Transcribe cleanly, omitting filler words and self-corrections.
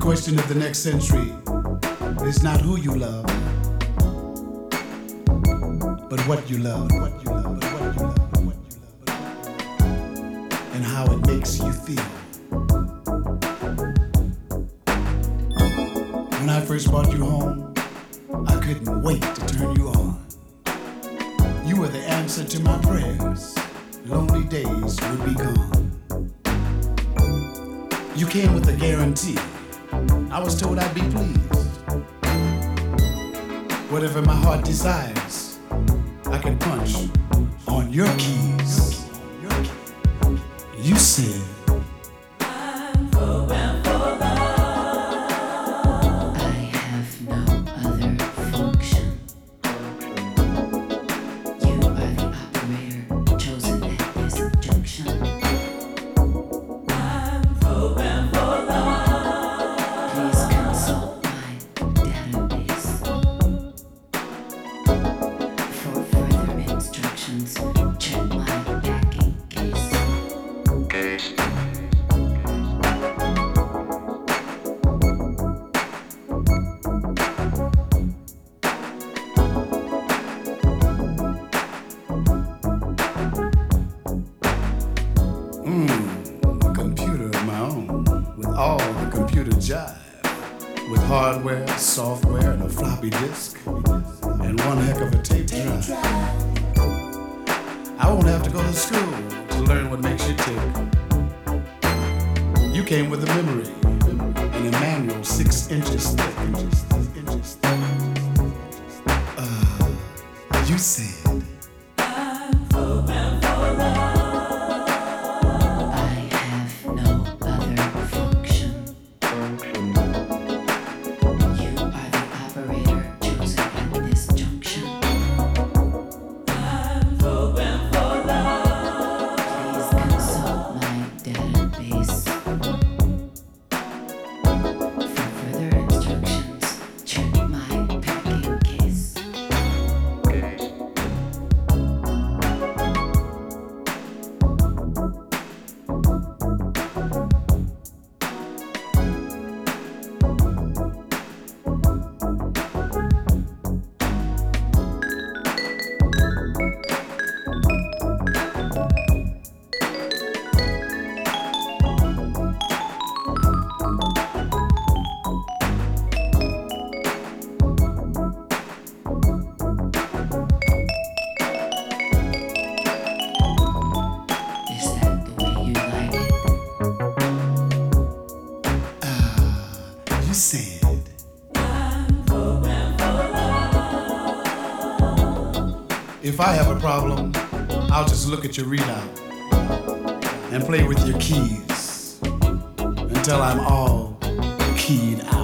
question of the next century is not who you love, but what you love, and how it makes you feel. When I first brought you home, I couldn't wait to turn you on. You were the answer to my prayers. Lonely days would be gone. You came with a guarantee. I was told I'd be pleased. Whatever my heart desires, I can punch on your keys. You said, I'm programmed for love. I have no other function. You are the operator chosen at this junction. I'm programmed for love. Please consult my database for further instructions. Check my packing case. a computer of my own, with all the computer jive, with hardware, software, and a floppy disk, and one heck of a tape drive. I won't have to go to school to learn what makes you tick. You came with a memory and a manual 6 inches thick. You said, I'm programmed for love. I have no other function. You are the operator chosen at this junction. I'm programmed for love. Please consult my database for further instructions. Check my packing case. Is that the way you like it? you said, I'm programmed for love. if I have a problem, I'll just look at your readout and play with your keys until I'm all keyed out.